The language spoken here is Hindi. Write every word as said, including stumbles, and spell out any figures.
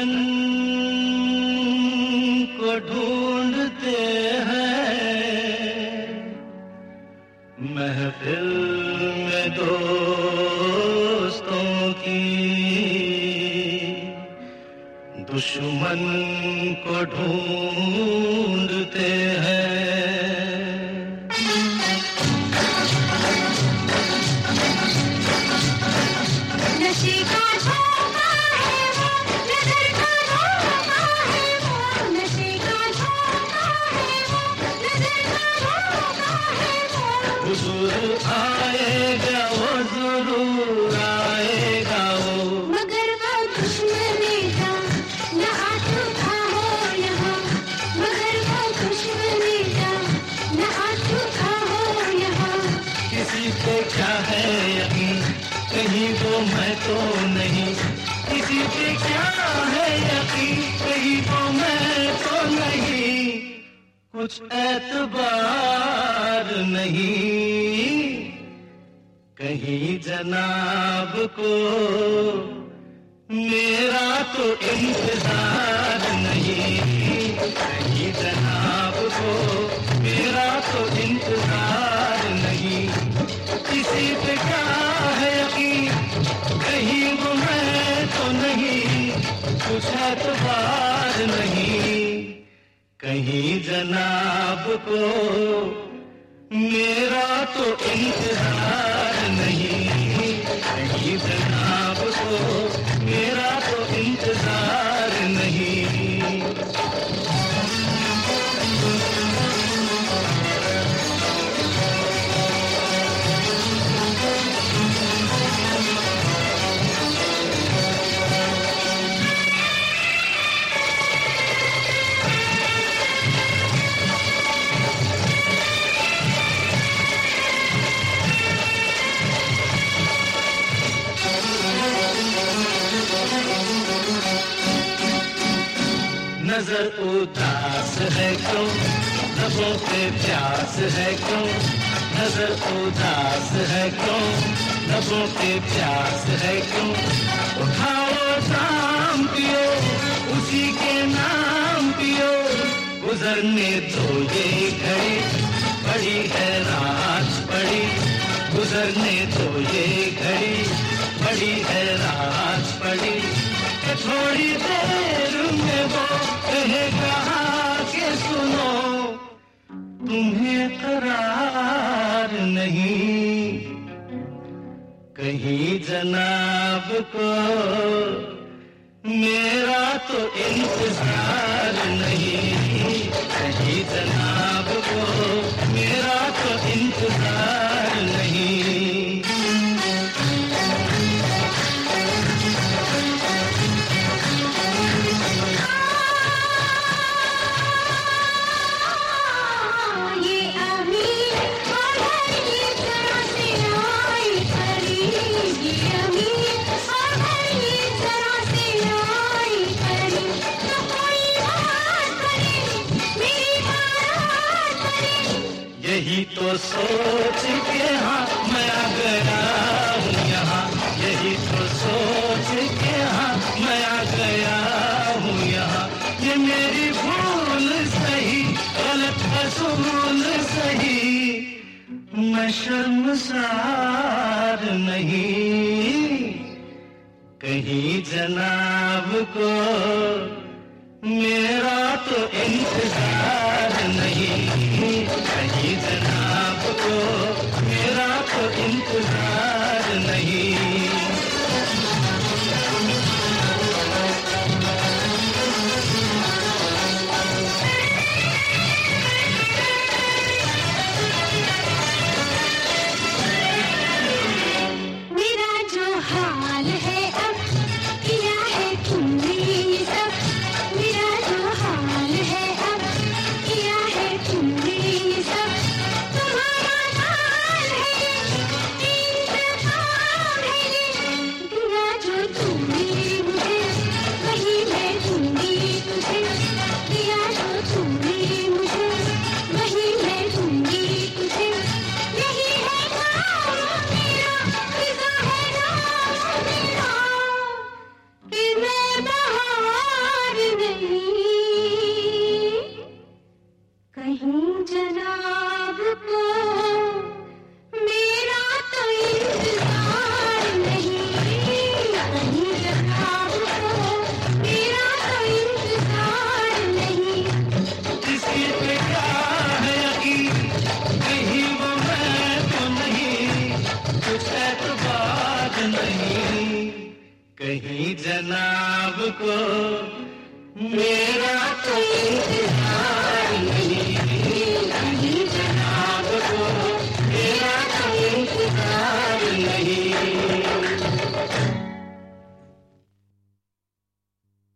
दुश्मन को ढूंढते हैं महफिल में दोस्तों की, दुश्मन को ढूंढते हैं। नशे का धोखा है वो, नजर का धोखा है वो, नशे का धोखा है वो, नजर का धोखा है वो। हुजूर आएगा वो, जरूर आएगा वो, मगर वो दुश्मनी का न आ चुका हो यहाँ, मगर वो दुश्मनी का न आ चुका हो यहाँ। किसी को क्या है यकीन, कहीं वो मैं तो नहीं, किसी पे क्या है यकीन, कहीं वो मैं तो नहीं, कुछ एतबार नहीं, कहीं जनाब को मेरा तो इंतजार नहीं, कहीं जनाब को मेरा तो इंतजार नहीं, किसी पे क्या है यकीन, कहीं वो मैं तो नहीं, कुछ एतबार नहीं, कहीं जनाब को मेरा तो इंतजार नहीं, कहीं जनाब को मेरा तो इंतजार नहीं। नजर उदास है क्यों, लबों पे प्यास है क्यों, नजर उदास है क्यों, लबों पे प्यास है क्यों, उठाओ शाम पियो, उसी के नाम पियो, गुजरने दो ये घड़ी, बड़ी है रात बड़ी, गुजरने दो ये घड़ी, बड़ी है रात बड़ी, थोड़ी देर में वो कहेगा के सुनो, तुम्हें करार नहीं, कहीं जनाब को मेरा तो इंतजार नहीं, कहीं जनाब को मेरा तो इंतजार नहीं। यही तो सोच के हाँ मैं आ गया हूँ यहाँ, यही तो सोच के हाँ मैं आ गया हूँ यहाँ, ये मेरी भूल सही, गलत असूल सही, मैं शर्मसार नहीं, कहीं जनाब को मेरा तो इंतजार नहीं, कहीं जनाब को मेरा तो इंतजार नहीं। मेरा जो हाल है अब किया है तुमने ये सब, मेरा जो हाल है अब किया है तुमने कहीं जनाब को मेरा तो इंतजार